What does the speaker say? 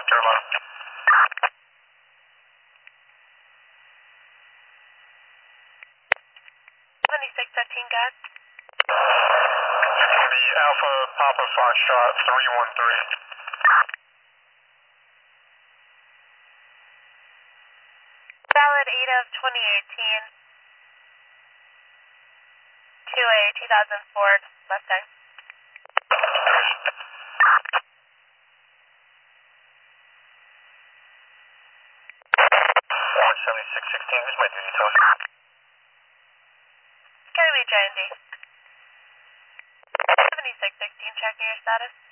North Carolina. 7615, guys. The Alpha Papa Foxtrot 313. Valid 8 of 2018 to a 2000 Ford Mustang. 7616, who's my duty tone? Gonna be J&D. 7616, checking your status.